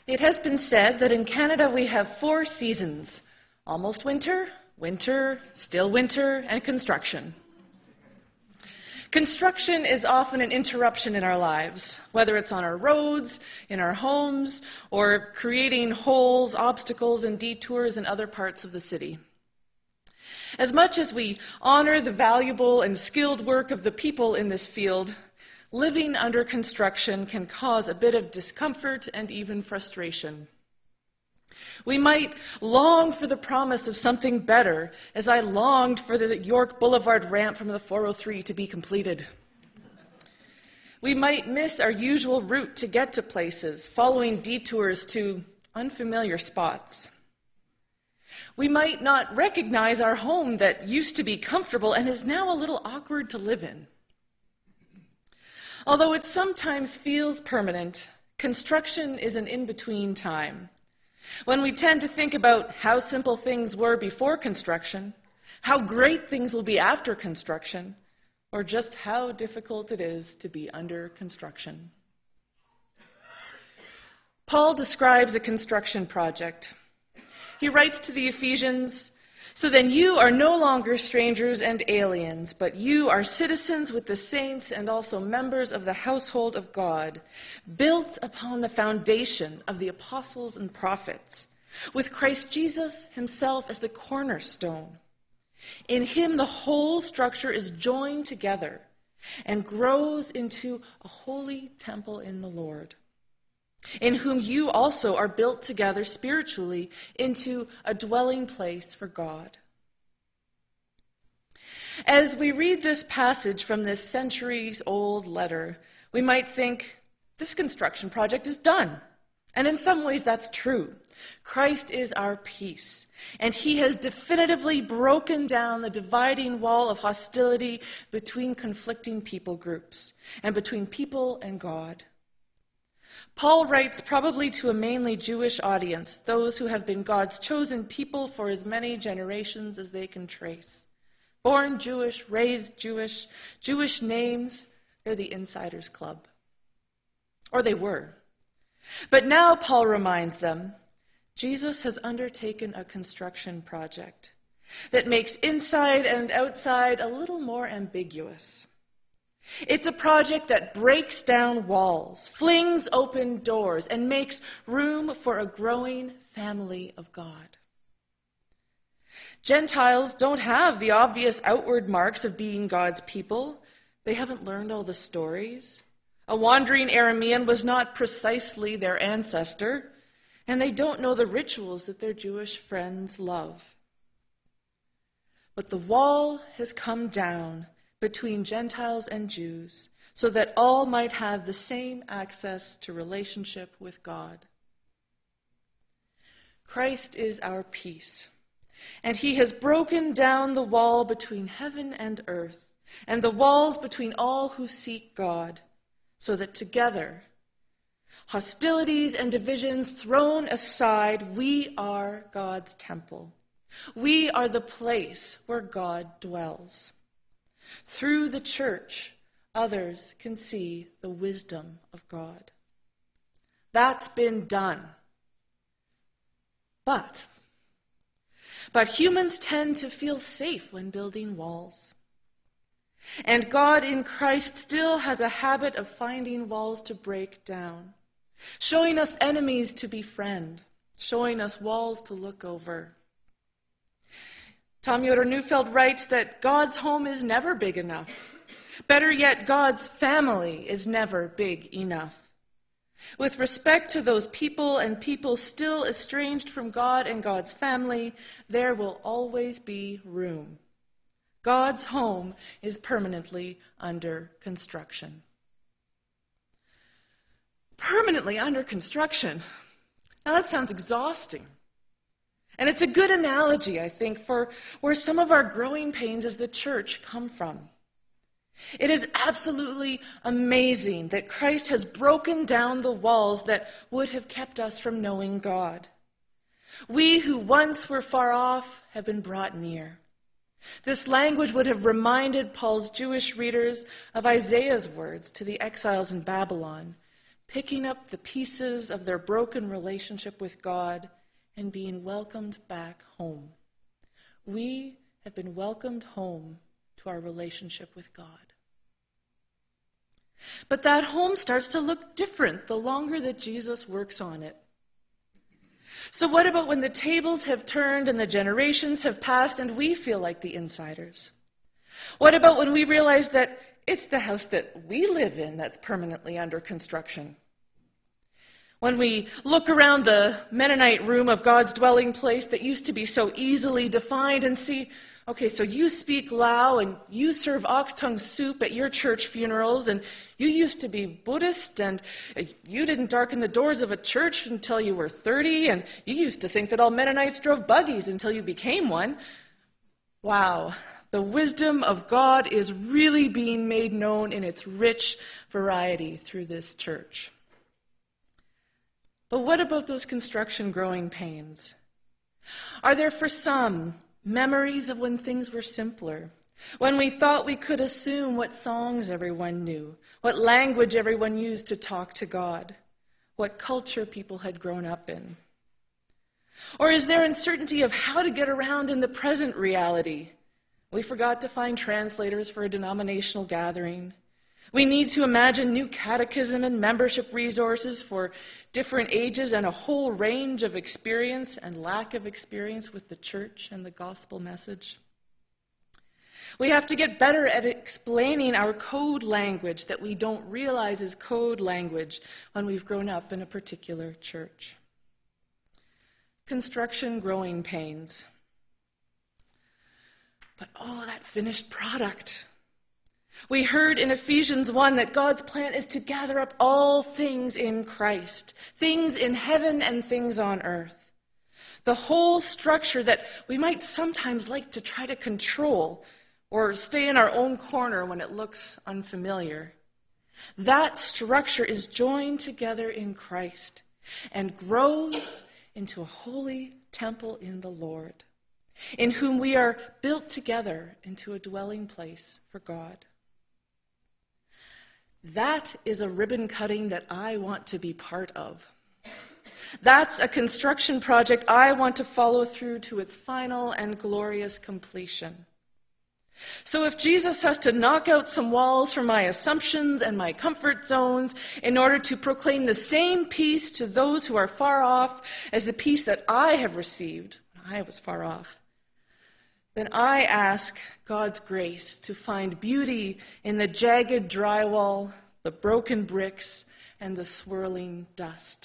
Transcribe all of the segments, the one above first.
It has been said that in Canada we have 4 seasons: almost winter, winter, still winter, and construction. Construction is often an interruption in our lives, whether it's on our roads, in our homes, or creating holes, obstacles, and detours in other parts of the city. As much as we honor the valuable and skilled work of the people in this field, living under construction can cause a bit of discomfort and even frustration. We might long for the promise of something better, as I longed for the York Boulevard ramp from the 403 to be completed. We might miss our usual route to get to places, following detours to unfamiliar spots. We might not recognize our home that used to be comfortable and is now a little awkward to live in. Although it sometimes feels permanent, construction is an in-between time, when we tend to think about how simple things were before construction, how great things will be after construction, or just how difficult it is to be under construction. Paul describes a construction project. He writes to the Ephesians, "So then you are no longer strangers and aliens, but you are citizens with the saints and also members of the household of God, built upon the foundation of the apostles and prophets, with Christ Jesus himself as the cornerstone. In him the whole structure is joined together and grows into a holy temple in the Lord, in whom you also are built together spiritually into a dwelling place for God." As we read this passage from this centuries-old letter, we might think, this construction project is done. And in some ways that's true. Christ is our peace, and he has definitively broken down the dividing wall of hostility between conflicting people groups and between people and God. Paul writes probably to a mainly Jewish audience, those who have been God's chosen people for as many generations as they can trace. Born Jewish, raised Jewish, Jewish names, they're the insiders club. Or they were. But now Paul reminds them, Jesus has undertaken a construction project that makes inside and outside a little more ambiguous. It's a project that breaks down walls, flings open doors, and makes room for a growing family of God. Gentiles don't have the obvious outward marks of being God's people. They haven't learned all the stories. A wandering Aramean was not precisely their ancestor, and they don't know the rituals that their Jewish friends love. But the wall has come down between Gentiles and Jews, so that all might have the same access to relationship with God. Christ is our peace, and he has broken down the wall between heaven and earth, and the walls between all who seek God, so that together, hostilities and divisions thrown aside, we are God's temple. We are the place where God dwells. Through the church, others can see the wisdom of God. That's been done. But humans tend to feel safe when building walls. And God in Christ still has a habit of finding walls to break down, showing us enemies to befriend, showing us walls to look over. Tom Yoder Neufeld writes that God's home is never big enough. Better yet, God's family is never big enough. With respect to those people and people still estranged from God and God's family, there will always be room. God's home is permanently under construction. Permanently under construction. Now that sounds exhausting. And it's a good analogy, I think, for where some of our growing pains as the church come from. It is absolutely amazing that Christ has broken down the walls that would have kept us from knowing God. We who once were far off have been brought near. This language would have reminded Paul's Jewish readers of Isaiah's words to the exiles in Babylon. picking up the pieces of their broken relationship with God and being welcomed back home. We have been welcomed home to our relationship with God. But that home starts to look different the longer that Jesus works on it. So what about when the tables have turned and the generations have passed and we feel like the insiders? What about when we realize that it's the house that we live in that's permanently under construction? When we look around the Mennonite room of God's dwelling place that used to be so easily defined and see, okay, so you speak Lao and you serve ox tongue soup at your church funerals, and you used to be Buddhist, and you didn't darken the doors of a church until you were 30, and you used to think that all Mennonites drove buggies until you became one. Wow, the wisdom of God is really being made known in its rich variety through this church. But what about those construction growing pains? Are there for some memories of when things were simpler, when we thought we could assume what songs everyone knew, what language everyone used to talk to God, what culture people had grown up in? Or is there uncertainty of how to get around in the present reality? We forgot to find translators for a denominational gathering. We need to imagine new catechism and membership resources for different ages and a whole range of experience and lack of experience with the church and the gospel message. We have to get better at explaining our code language that we don't realize is code language when we've grown up in a particular church. Construction growing pains. But oh, that finished product. We heard in Ephesians 1 that God's plan is to gather up all things in Christ, things in heaven and things on earth. The whole structure that we might sometimes like to try to control or stay in our own corner when it looks unfamiliar. That structure is joined together in Christ and grows into a holy temple in the Lord, in whom we are built together into a dwelling place for God. That is a ribbon cutting that I want to be part of. That's a construction project I want to follow through to its final and glorious completion. So if Jesus has to knock out some walls from my assumptions and my comfort zones in order to proclaim the same peace to those who are far off as the peace that I have received when I was far off, then I ask God's grace to find beauty in the jagged drywall, the broken bricks, and the swirling dust.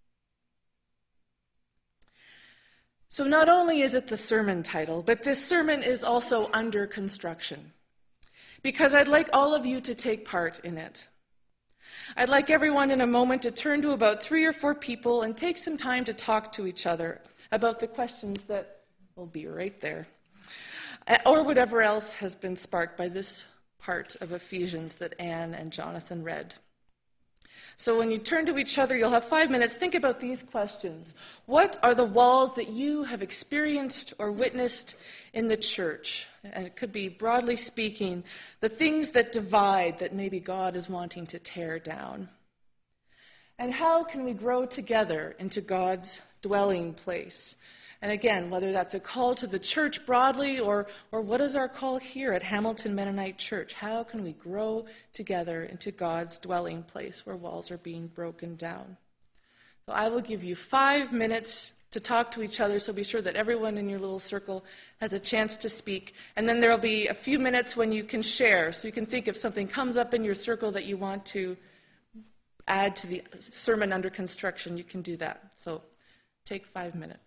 So not only is it the sermon title, but this sermon is also under construction, because I'd like all of you to take part in it. I'd like everyone in a moment to turn to about 3 or 4 people and take some time to talk to each other about the questions that will be right there, or whatever else has been sparked by this part of Ephesians that Anne and Jonathan read. So when you turn to each other, you'll have 5 minutes. Think about these questions. What are the walls that you have experienced or witnessed in the church? And it could be, broadly speaking, the things that divide that maybe God is wanting to tear down. And how can we grow together into God's dwelling place? And again, whether that's a call to the church broadly or what is our call here at Hamilton Mennonite Church? How can we grow together into God's dwelling place where walls are being broken down? So I will give you 5 minutes to talk to each other, so be sure that everyone in your little circle has a chance to speak. And then there will be a few minutes when you can share, so you can think if something comes up in your circle that you want to add to the sermon under construction, you can do that. So take 5 minutes.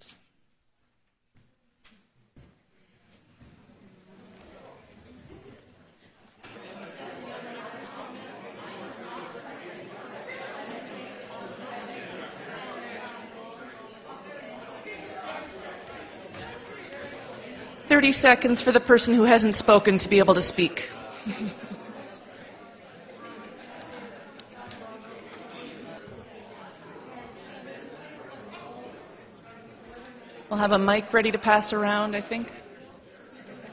"30 seconds for the person who hasn't spoken to be able to speak." We'll have a mic ready to pass around, I think.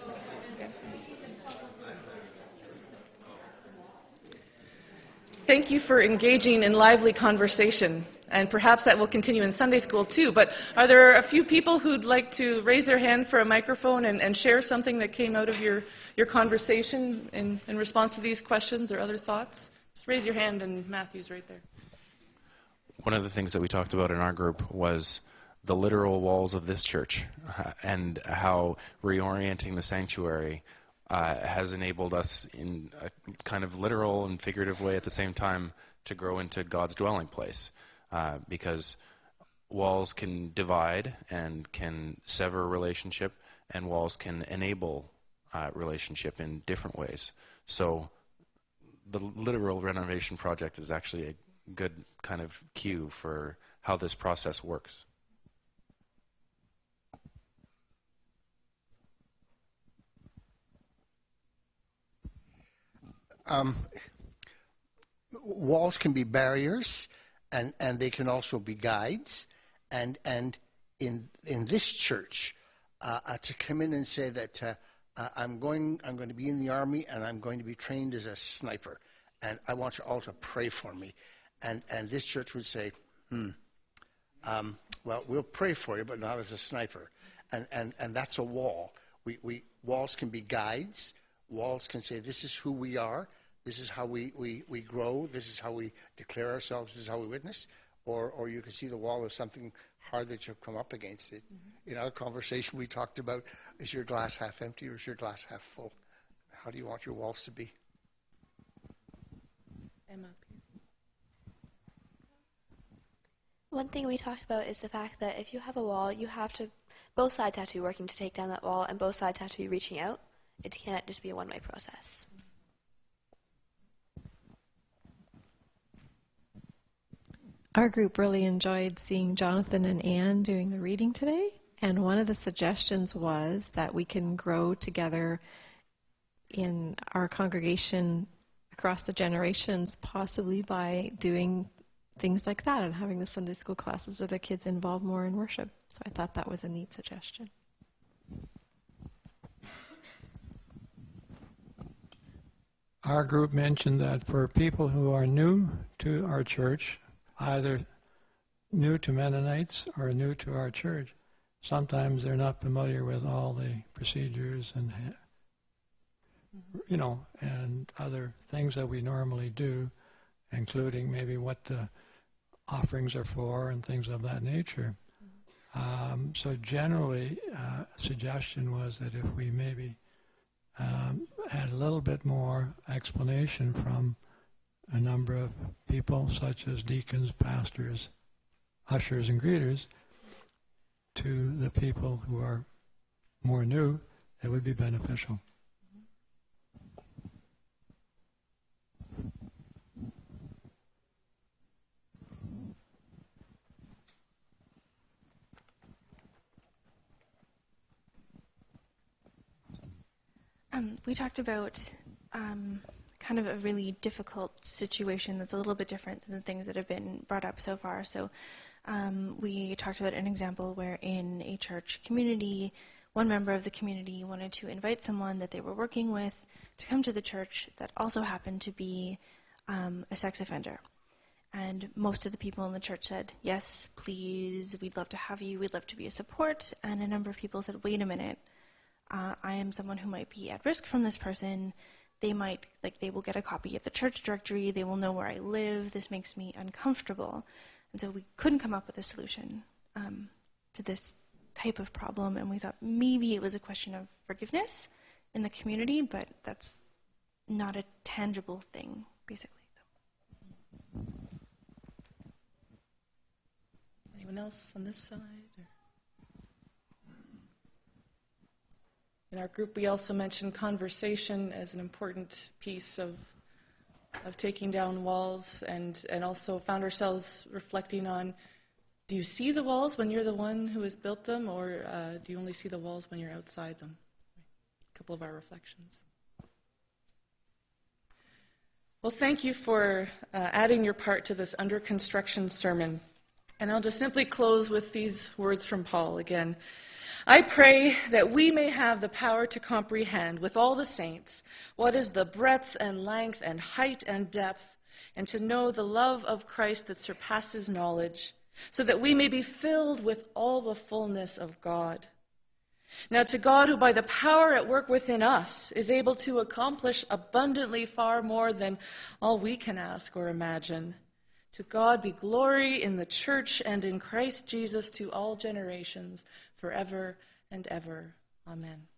Thank you. you for engaging in lively conversation. And perhaps that will continue in Sunday school too. But are there a few people who'd like to raise their hand for a microphone and share something that came out of your conversation in response to these questions or other thoughts? Just raise your hand, and Matthew's right there. One of the things that we talked about in our group was the literal walls of this church and how reorienting the sanctuary has enabled us in a kind of literal and figurative way at the same time to grow into God's dwelling place. Because walls can divide and can sever relationship, and walls can enable relationship in different ways. So the literal renovation project is actually a good kind of cue for how this process works. Walls can be barriers, and they can also be guides. And in this church, to come in and say that I'm going to be in the army and I'm going to be trained as a sniper, and I want you all to pray for me, and this church would say, well, we'll pray for you, but not as a sniper, and that's a wall. Walls can be guides. Walls can say, this is who we are. This is how we grow. This is how we declare ourselves. This is how we witness. Or you can see the wall as something hard that you've come up against. It. In our conversation, we talked about, is your glass half empty or is your glass half full? How do you want your walls to be? Emma. One thing we talked about is the fact that if you have a wall, both sides have to be working to take down that wall, and both sides have to be reaching out. It can't just be a one-way process. Our group really enjoyed seeing Jonathan and Anne doing the reading today, and one of the suggestions was that we can grow together in our congregation across the generations, possibly by doing things like that and having the Sunday school classes or the kids involved more in worship. So I thought that was a neat suggestion. Our group mentioned that for people who are new to our church, either new to Mennonites or new to our church, sometimes they're not familiar with all the procedures and, and other things that we normally do, including maybe what the offerings are for and things of that nature. So generally, suggestion was that if we maybe had a little bit more explanation from a number of people, such as deacons, pastors, ushers, and greeters, to the people who are more new, it would be beneficial. We talked about kind of a really difficult situation that's a little bit different than the things that have been brought up so far. So we talked about an example where in a church community, one member of the community wanted to invite someone that they were working with to come to the church that also happened to be a sex offender. And most of the people in the church said, yes, please, we'd love to have you, we'd love to be a support. And a number of people said, wait a minute, I am someone who might be at risk from this person. They will get a copy of the church directory, they will know where I live, this makes me uncomfortable. And so we couldn't come up with a solution to this type of problem, and we thought maybe it was a question of forgiveness in the community, but that's not a tangible thing, basically. Anyone else on this side? In our group, we also mentioned conversation as an important piece of taking down walls, and also found ourselves reflecting on, do you see the walls when you're the one who has built them, or do you only see the walls when you're outside them? A couple of our reflections. Well, thank you for adding your part to this under construction sermon. And I'll just simply close with these words from Paul again. I pray that we may have the power to comprehend with all the saints what is the breadth and length and height and depth, and to know the love of Christ that surpasses knowledge, so that we may be filled with all the fullness of God. Now to God, who by the power at work within us is able to accomplish abundantly far more than all we can ask or imagine, to God be glory in the church and in Christ Jesus to all generations, forever and ever. Amen.